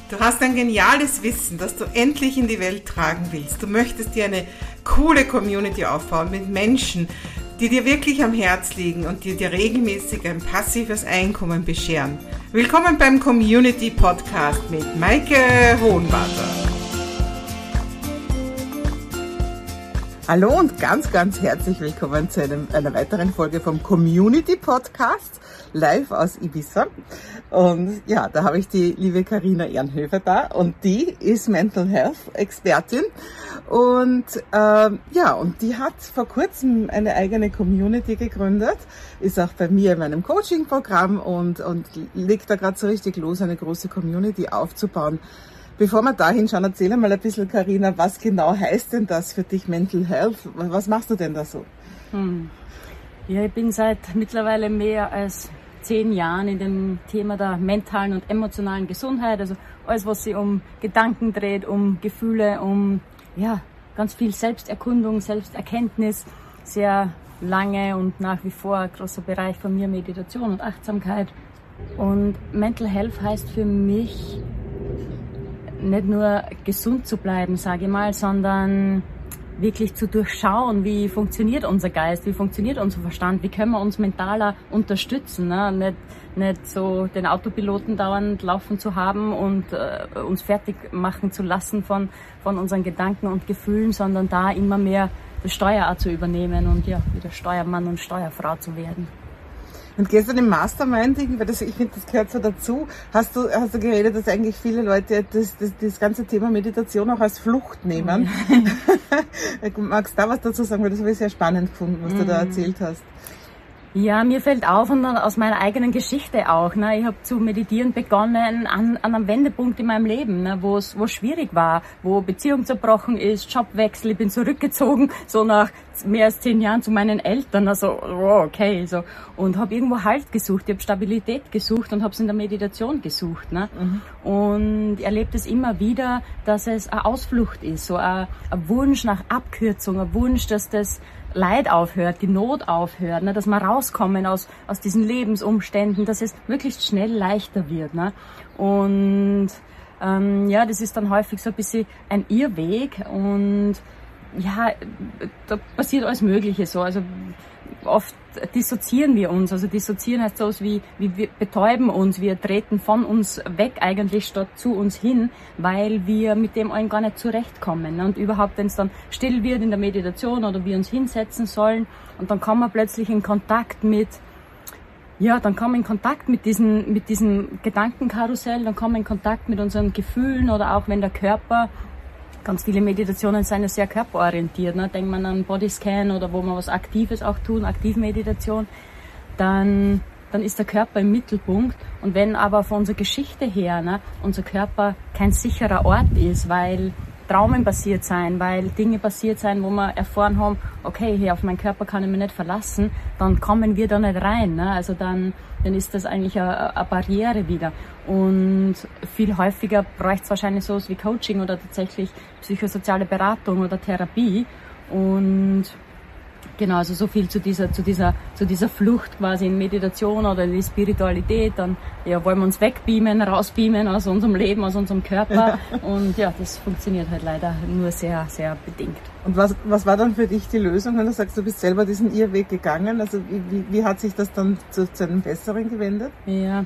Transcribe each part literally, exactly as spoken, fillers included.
Du hast ein geniales Wissen, das du endlich in die Welt tragen willst. Du möchtest dir eine coole Community aufbauen mit Menschen, die dir wirklich am Herz liegen und die dir regelmäßig ein passives Einkommen bescheren. Willkommen beim Community Podcast mit Maike Hohenwarter. Hallo und ganz, ganz herzlich willkommen zu einem, einer weiteren Folge vom Community Podcast, live aus Ibiza. Und ja, da habe ich die liebe Carina Ehrenhöfer da und die ist Mental Health Expertin und ähm, ja, und die hat vor kurzem eine eigene Community gegründet, ist auch bei mir in meinem Coaching-Programm und, und legt da gerade so richtig los, eine große Community aufzubauen. Bevor wir da hinschauen, erzähl mal ein bisschen, Carina, was genau heißt denn das für dich, Mental Health? Was machst du denn da so? Hm. Ja, ich bin seit mittlerweile mehr als zehn Jahren in dem Thema der mentalen und emotionalen Gesundheit, also alles, was sich um Gedanken dreht, um Gefühle, um ja ganz viel Selbsterkundung, Selbsterkenntnis, sehr lange und nach wie vor ein großer Bereich von mir Meditation und Achtsamkeit. Und Mental Health heißt für mich nicht nur gesund zu bleiben, sage ich mal, sondern wirklich zu durchschauen, wie funktioniert unser Geist, wie funktioniert unser Verstand, wie können wir uns mentaler unterstützen, ne? Nicht, nicht so den Autopiloten dauernd laufen zu haben und äh, uns fertig machen zu lassen von, von unseren Gedanken und Gefühlen, sondern da immer mehr das Steuer auch zu übernehmen und ja, wieder Steuermann und Steuerfrau zu werden. Und gestern im Masterminding, weil das, ich finde, das gehört so dazu, hast du, hast du geredet, dass eigentlich viele Leute das, das, das ganze Thema Meditation auch als Flucht nehmen. Ja. Magst du da was dazu sagen, weil das habe ich sehr spannend gefunden, was mm. du da erzählt hast. Ja, mir fällt auf und aus meiner eigenen Geschichte auch. Ne? Ich habe zu meditieren begonnen an, an einem Wendepunkt in meinem Leben, ne? wo es wo schwierig war, wo Beziehung zerbrochen ist, Jobwechsel, ich bin zurückgezogen, so nach mehr als zehn Jahren zu meinen Eltern, also oh, okay, so und habe irgendwo Halt gesucht, ich habe Stabilität gesucht und habe es in der Meditation gesucht. Ne? Mhm. Und ich erlebe das immer wieder, dass es eine Ausflucht ist, so ein, ein Wunsch nach Abkürzung, ein Wunsch, dass das Leid aufhört, die Not aufhört, ne, dass wir rauskommen aus, aus diesen Lebensumständen, dass es möglichst schnell leichter wird. Ne. Und ähm, ja, das ist dann häufig so ein bisschen ein Irrweg und ja, da passiert alles Mögliche so. Also oft dissoziieren wir uns, also dissoziieren heißt sowas wie, wie wir betäuben uns, wir treten von uns weg eigentlich statt zu uns hin, weil wir mit dem allen gar nicht zurechtkommen. Und überhaupt, wenn es dann still wird in der Meditation oder wir uns hinsetzen sollen und dann kommen wir plötzlich in Kontakt mit, ja, dann kommen wir in Kontakt mit diesen, mit diesem Gedankenkarussell, dann kommen wir in Kontakt mit unseren Gefühlen oder auch wenn der Körper, ganz viele Meditationen sind ja sehr körperorientiert, ne? Denkt man an Bodyscan oder wo man was Aktives auch tun, Aktivmeditation, dann, dann ist der Körper im Mittelpunkt. Und wenn aber von unserer Geschichte her, ne, unser Körper kein sicherer Ort ist, weil Traumen passiert sein, weil Dinge passiert sein, wo wir erfahren haben, okay, hier auf meinen Körper kann ich mich nicht verlassen, dann kommen wir da nicht rein. Ne? Also dann, dann ist das eigentlich eine, eine Barriere wieder. Und viel häufiger bräuchte es wahrscheinlich sowas wie Coaching oder tatsächlich psychosoziale Beratung oder Therapie. Und genau, also so viel zu dieser, zu dieser, zu dieser Flucht quasi in Meditation oder in die Spiritualität. Dann ja, wollen wir uns wegbeamen, rausbeamen aus unserem Leben, aus unserem Körper. Und ja, das funktioniert halt leider nur sehr, sehr bedingt. Und was, was war dann für dich die Lösung, wenn du sagst, du bist selber diesen Irrweg gegangen? Also wie, wie, wie hat sich das dann zu, zu einem Besseren gewendet? Ja.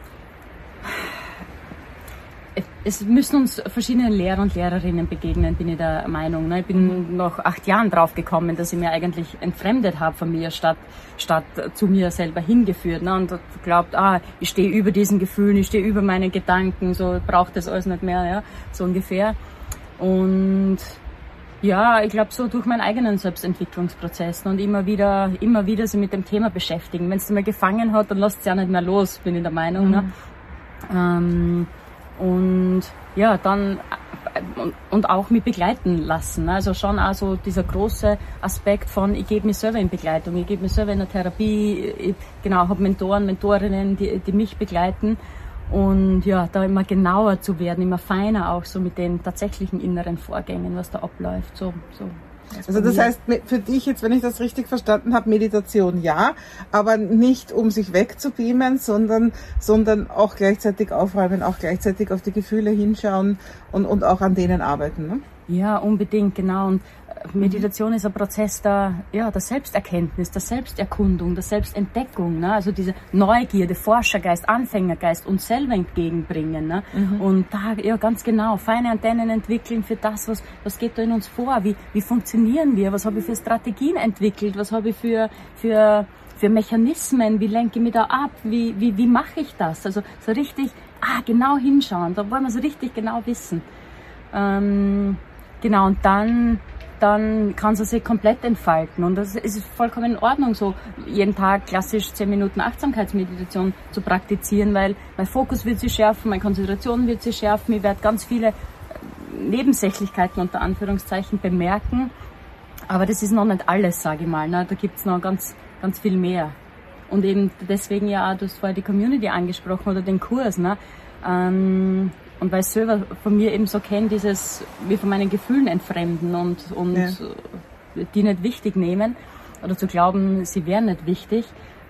Es müssen uns verschiedene Lehrer und Lehrerinnen begegnen, bin ich der Meinung. Ich bin nach acht Jahren drauf gekommen, dass ich mir eigentlich entfremdet habe von mir, statt, statt zu mir selber hingeführt. Und glaubt, ah, ich stehe über diesen Gefühlen, ich stehe über meine Gedanken, so braucht das alles nicht mehr, ja, so ungefähr. Und ja, ich glaube so durch meinen eigenen Selbstentwicklungsprozess und immer wieder, immer wieder sich mit dem Thema beschäftigen. Wenn es mal gefangen hat, dann lässt es ja nicht mehr los, bin ich der Meinung. Mhm. Ne? Ähm, Und ja, dann und auch mich begleiten lassen. Also schon also dieser große Aspekt von, ich gebe mich selber in Begleitung, ich gebe mich selber in der Therapie, ich, genau, habe Mentoren, Mentorinnen, die, die mich begleiten. Und ja, da immer genauer zu werden, immer feiner auch so mit den tatsächlichen inneren Vorgängen, was da abläuft. So, so. Also das heißt, für dich jetzt, wenn ich das richtig verstanden habe, Meditation ja, aber nicht um sich wegzubeamen, sondern, sondern auch gleichzeitig aufräumen, auch gleichzeitig auf die Gefühle hinschauen und, und auch an denen arbeiten, ne? Ja, unbedingt, genau. Und Meditation ist ein Prozess der, ja, der Selbsterkenntnis, der Selbsterkundung, der Selbstentdeckung, ne? Also diese Neugierde, Forschergeist, Anfängergeist uns selber entgegenbringen, ne? Mhm. Und da, ja, ganz genau, feine Antennen entwickeln für das, was, was geht da in uns vor, wie, wie funktionieren wir, was habe ich für Strategien entwickelt, was habe ich für, für, für Mechanismen, wie lenke ich mich da ab, wie, wie, wie mache ich das? Also so richtig, ah, genau hinschauen, da wollen wir so richtig genau wissen. Ähm, genau, und dann, dann kann sie sich komplett entfalten. Und das ist vollkommen in Ordnung, so jeden Tag klassisch zehn Minuten Achtsamkeitsmeditation zu praktizieren, weil mein Fokus wird sich schärfen, meine Konzentration wird sich schärfen, ich werde ganz viele Nebensächlichkeiten unter Anführungszeichen bemerken. Aber das ist noch nicht alles, sage ich mal, ne? Da gibt's noch ganz, ganz viel mehr. Und eben deswegen ja auch, du hast vorher die Community angesprochen oder den Kurs, ne? Ähm, Und weil ich selber von mir eben so kenne, dieses, wie von meinen Gefühlen entfremden und, und ja. die nicht wichtig nehmen oder zu glauben, sie wären nicht wichtig.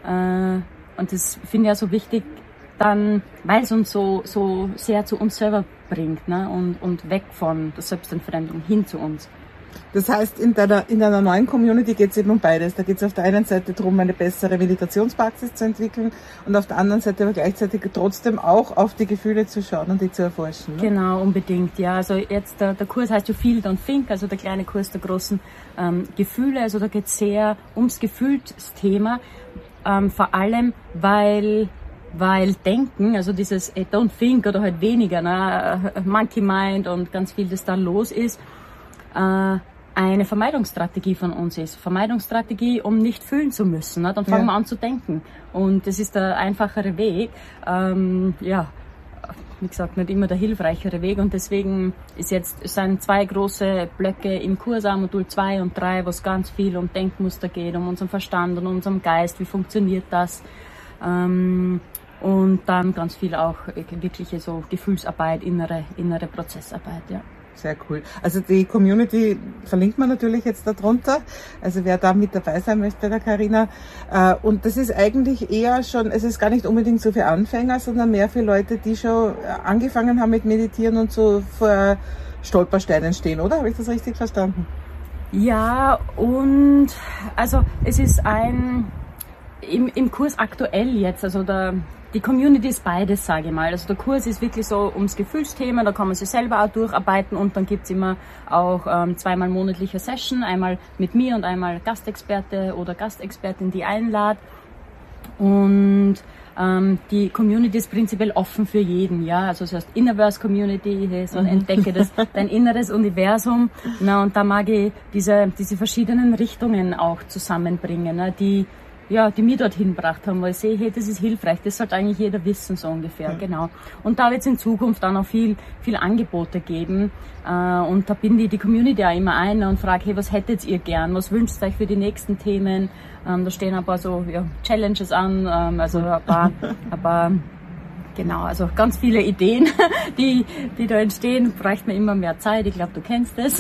Und das finde ich ja so wichtig, dann, weil es uns so, so sehr zu uns selber bringt, ne? und, und weg von der Selbstentfremdung hin zu uns. Das heißt, in deiner, in deiner neuen Community geht es eben um beides. Da geht es auf der einen Seite darum, eine bessere Meditationspraxis zu entwickeln und auf der anderen Seite aber gleichzeitig trotzdem auch auf die Gefühle zu schauen und die zu erforschen. Ne? Genau, unbedingt, ja. Also jetzt der, der Kurs heißt ja Feel Don't Think, also der kleine Kurs der großen ähm, Gefühle. Also da geht es sehr ums Gefühlsthema, ähm, vor allem, weil weil Denken, also dieses äh, Don't Think oder halt weniger, ne, Monkey Mind und ganz viel, das da los ist, äh, eine Vermeidungsstrategie von uns ist. Vermeidungsstrategie, um nicht fühlen zu müssen. Ne? Dann fangen ja. wir an zu denken. Und das ist der einfachere Weg. Ähm, ja, wie gesagt, nicht immer der hilfreichere Weg. Und deswegen ist jetzt, es sind zwei große Blöcke im Kurs, Modul zwei und drei, wo es ganz viel um Denkmuster geht, um unseren Verstand und unseren Geist. Wie funktioniert das? Ähm, und dann ganz viel auch wirkliche so Gefühlsarbeit, innere, innere Prozessarbeit, ja. Sehr cool. Also die Community verlinkt man natürlich jetzt darunter. Also wer da mit dabei sein möchte bei der Carina. Und das ist eigentlich eher schon, es ist gar nicht unbedingt so für Anfänger, sondern mehr für Leute, die schon angefangen haben mit Meditieren und so vor Stolpersteinen stehen, oder? Habe ich das richtig verstanden? Ja, und also es ist ein, im, im Kurs aktuell jetzt, also der Die Community ist beides, sage ich mal. Also der Kurs ist wirklich so ums Gefühlsthema, da kann man sich selber auch durcharbeiten und dann gibt's immer auch ähm, zweimal monatliche Session, einmal mit mir und einmal Gastexperte oder Gastexpertin, die einlad. Und ähm, die Community ist prinzipiell offen für jeden, ja. Also das heißt Innerverse Community, so mhm. entdecke das, dein inneres Universum. Na, und da mag ich diese, diese verschiedenen Richtungen auch zusammenbringen, ne, die ja, die mich dorthin gebracht haben, weil ich sehe, hey, das ist hilfreich, das sollte eigentlich jeder wissen, so ungefähr, ja. Genau. Und da wird es in Zukunft auch noch viel, viel Angebote geben, äh, und da binde ich die Community auch immer ein und frage, hey, was hättet ihr gern, was wünscht ihr euch für die nächsten Themen, ähm, da stehen ein paar so, ja, Challenges an, ähm, also ein paar, ein paar, genau, also ganz viele Ideen, die, die da entstehen, bräuchte mir immer mehr Zeit, ich glaube, du kennst das.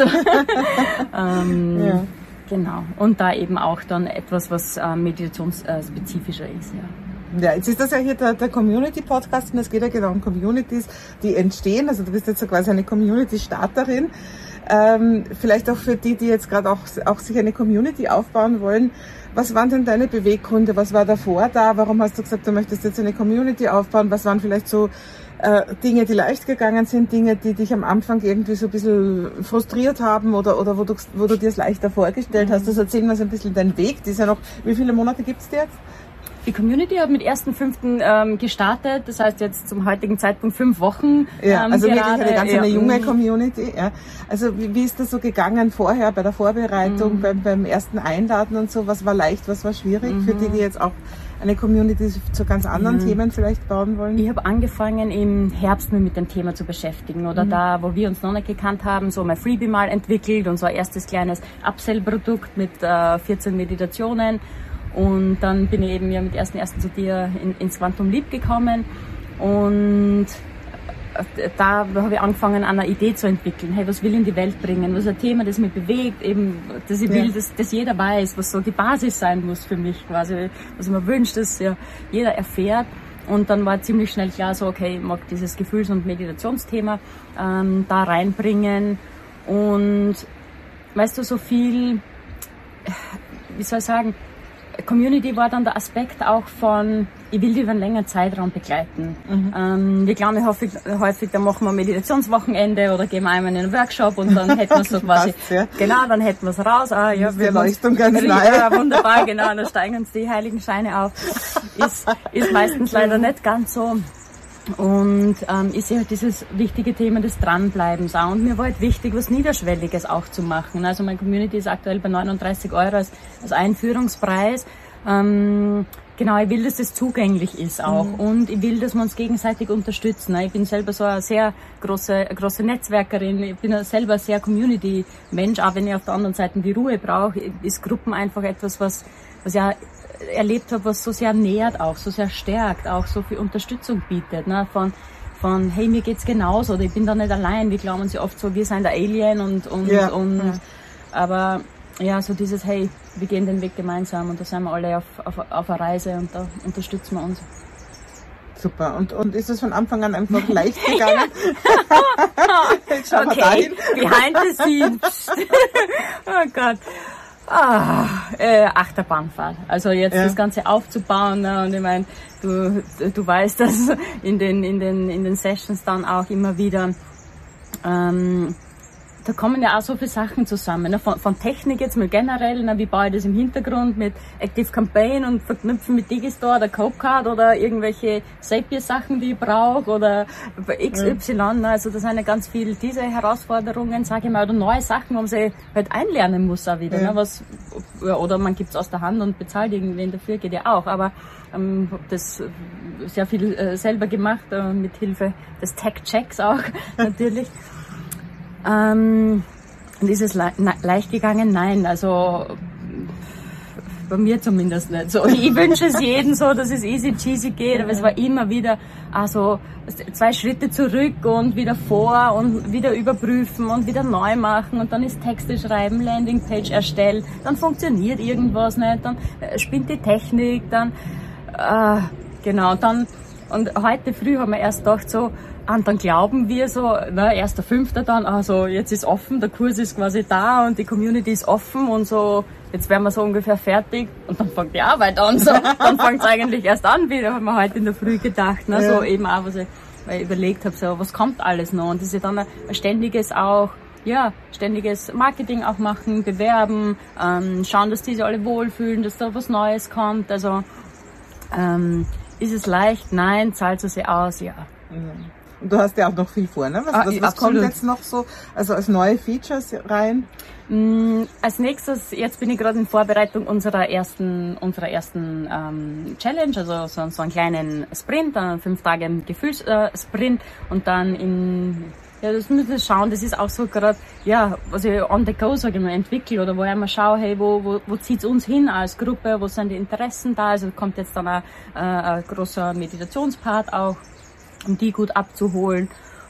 ähm, ja. Genau. Und da eben auch dann etwas, was äh, meditationsspezifischer ist, ja. Ja, jetzt ist das ja hier der, der Community-Podcast und es geht ja genau um Communities, die entstehen. Also du bist jetzt so quasi eine Community-Starterin. Ähm, vielleicht auch für die, die jetzt gerade auch, auch sich eine Community aufbauen wollen. Was waren denn deine Beweggründe? Was war davor da? Warum hast du gesagt, du möchtest jetzt eine Community aufbauen? Was waren vielleicht so äh, Dinge, die leicht gegangen sind, Dinge, die dich am Anfang irgendwie so ein bisschen frustriert haben oder, oder wo du, wo du dir es leichter vorgestellt hast? Das erzähl mir so ein bisschen deinen Weg. Die ist ja noch, wie viele Monate gibt's dir jetzt? Die Community hat mit ersten fünften ähm, gestartet, das heißt jetzt zum heutigen Zeitpunkt fünf Wochen. Ja, ähm, also gerade, wirklich eine ganz eine ja, junge Community. Ja. Also wie, wie ist das so gegangen vorher bei der Vorbereitung, mhm. beim, beim ersten Einladen und so? Was war leicht, was war schwierig mhm. für die, die jetzt auch eine Community zu ganz anderen mhm. Themen vielleicht bauen wollen? Ich habe angefangen im Herbst mich mit dem Thema zu beschäftigen oder mhm. da, wo wir uns noch nicht gekannt haben, so mein Freebie mal entwickelt und so ein erstes kleines Upsell-Produkt mit äh, vierzehn Meditationen. Und dann bin ich eben ja mit ersten ersten zu dir in, ins Quantum Leap gekommen und da habe ich angefangen, an einer Idee zu entwickeln. Hey, was will ich in die Welt bringen? Was ist ein Thema, das mich bewegt, eben, dass ich will, ja. dass, dass jeder weiß, was so die Basis sein muss für mich quasi, was ich mir wünsche, dass ja jeder erfährt. Und dann war ziemlich schnell klar so, okay, ich mag dieses Gefühls- und Meditationsthema ähm, da reinbringen. Und weißt du, so viel, wie soll ich sagen, Community war dann der Aspekt auch von, ich will die über einen längeren Zeitraum begleiten. Mhm. Ähm, wir glauben häufig, häufig, da machen wir Meditationswochenende oder gehen wir einmal in einen Workshop und dann hätten wir so quasi, passt, ja. genau, dann hätten wir es raus. Ah, ja, die Erleuchtung ganz nahe. Ja, wunderbar, genau, da steigen uns die heiligen Scheine auf. Ist, ist meistens leider nicht ganz so. Und ähm, ich sehe halt dieses wichtige Thema des Dranbleibens auch. Und mir war halt wichtig, was Niederschwelliges auch zu machen. Also meine Community ist aktuell bei neununddreißig Euro als, als Einführungspreis. Ähm, genau, ich will, dass das zugänglich ist auch. Mhm. Und ich will, dass wir uns gegenseitig unterstützen. Ich bin selber so eine sehr große, große Netzwerkerin. Ich bin selber sehr Community-Mensch, auch wenn ich auf der anderen Seite die Ruhe brauche. Ist Gruppen einfach etwas, was, was ja erlebt habe, was so sehr nährt auch, so sehr stärkt, auch so viel Unterstützung bietet, ne? Von, von, hey, mir geht's genauso, oder ich bin da nicht allein. Wir glauben uns ja oft so, wir sind der Alien und, und, ja, und, ja. aber, ja, so dieses, hey, wir gehen den Weg gemeinsam und da sind wir alle auf, auf, auf einer Reise und da unterstützen wir uns. Super. Und, und ist es von Anfang an einfach leicht gegangen? Jetzt schauen wir dahin. Behind the scenes. Oh Gott. Ah, äh, Achterbahnfahrt. Also jetzt ja. das Ganze aufzubauen, ne? Und ich meine, du, du weißt, dass in den, in den, in den Sessions dann auch immer wieder, ähm, da kommen ja auch so viele Sachen zusammen, ne? Von, von Technik jetzt mal generell, ne? Wie baue ich das im Hintergrund mit Active Campaign und verknüpfen mit Digistore oder Copecard oder irgendwelche Zapier-Sachen, die ich brauche oder X Y. Ne? Also das sind ja ganz viel diese Herausforderungen, sage ich mal, oder neue Sachen, wo man sie halt einlernen muss auch wieder. Ja. Ne? Was, oder man gibt es aus der Hand und bezahlt irgendwen dafür, geht ja auch. Aber ähm, habe das sehr viel äh, selber gemacht, äh, mit Hilfe des Tech-Checks auch natürlich. Ähm, und ist es le leicht gegangen? Nein, also bei mir zumindest nicht so. Ich wünsche es jedem so, dass es easy cheesy geht, aber es war immer wieder also zwei Schritte zurück und wieder vor und wieder überprüfen und wieder neu machen und dann ist Texte schreiben, Landingpage erstellt, dann funktioniert irgendwas nicht, dann spinnt die Technik, dann äh, genau, dann und heute früh haben wir erst gedacht so, und dann glauben wir so, na, erster Fünfter dann, also jetzt ist offen, der Kurs ist quasi da und die Community ist offen und so, jetzt wären wir so ungefähr fertig und dann fängt die Arbeit an, so, dann fängt es eigentlich erst an wieder, haben wir heute in der Früh gedacht, ne, so eben auch, was ich, weil ich überlegt habe, so, was kommt alles noch und das ist ja dann ein, ein ständiges auch, ja, ständiges Marketing auch machen, bewerben, ähm, schauen, dass die sich alle wohlfühlen, dass da was Neues kommt, also, ähm, ist es leicht? Nein. Zahlt es sich aus? Ja. Mhm. Und du hast ja auch noch viel vor, ne? Was, ah, was, was kommt jetzt noch so, also als neue Features rein? Mm, als nächstes, jetzt bin ich gerade in Vorbereitung unserer ersten, unserer ersten ähm, Challenge, also so, so einen kleinen Sprint, einen fünf Tage Gefühlssprint äh, und dann in, ja, das müssen wir schauen, das ist auch so gerade, ja, was ich on the go, sage ich mal, entwickle oder wo ich mal schaue, hey, wo, wo, wo zieht's uns hin als Gruppe, wo sind die Interessen da, also kommt jetzt dann ein, äh, ein großer Meditationspart auch, um die gut abzuholen.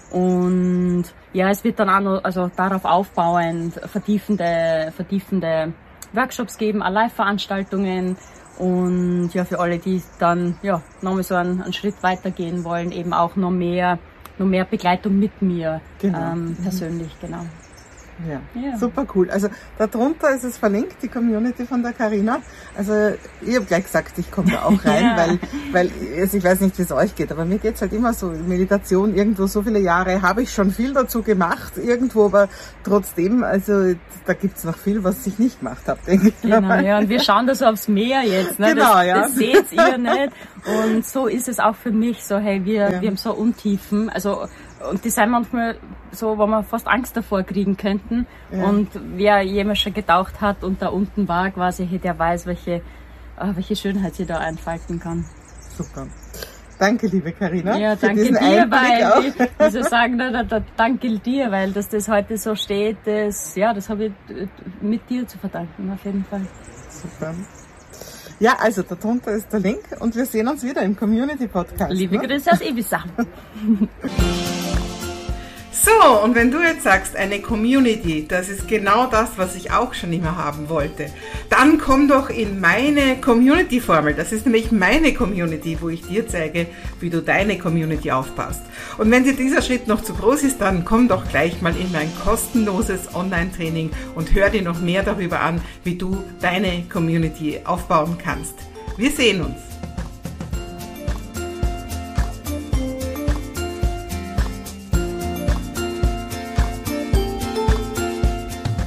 Und ja, es wird dann auch noch, also darauf aufbauend vertiefende, vertiefende Workshops geben, auch Live-Veranstaltungen und ja, für alle, die dann ja nochmal so einen, einen Schritt weitergehen wollen, eben auch noch mehr, noch mehr Begleitung mit mir, genau. ähm, persönlich, genau. Ja. ja, super cool. Also darunter ist es verlinkt, die Community von der Carina. Also ich habe gleich gesagt, ich komme da auch rein, ja. weil, weil also ich weiß nicht, wie es euch geht, aber mir geht's halt immer so, Meditation irgendwo so viele Jahre, habe ich schon viel dazu gemacht irgendwo, aber trotzdem, also da gibt's noch viel, was ich nicht gemacht habe, denke ich. Genau, ja, und wir schauen das aufs Meer jetzt, ne? Genau, das, ja. Das seht ihr nicht und so ist es auch für mich, so hey, wir, ja. wir haben so Untiefen, also und die sind manchmal so, wo man fast Angst davor kriegen könnten. Ja. Und wer jemals schon getaucht hat und da unten war, quasi, der weiß, welche, welche Schönheit sie da entfalten kann. Super. Danke, liebe Carina. Ja, für danke diesen dir, Einblick weil, auch. ich, muss ich sagen, da, da, da, danke dir, weil dass das heute so steht, das, ja, das habe ich mit dir zu verdanken, auf jeden Fall. Super. Ja, also darunter ist der Link und wir sehen uns wieder im Community Podcast. Liebe ne? Grüße aus Ibiza. So, und wenn du jetzt sagst, eine Community, das ist genau das, was ich auch schon immer haben wollte, dann komm doch in meine Community-Formel. Das ist nämlich meine Community, wo ich dir zeige, wie du deine Community aufbaust. Und wenn dir dieser Schritt noch zu groß ist, dann komm doch gleich mal in mein kostenloses Online-Training und hör dir noch mehr darüber an, wie du deine Community aufbauen kannst. Wir sehen uns.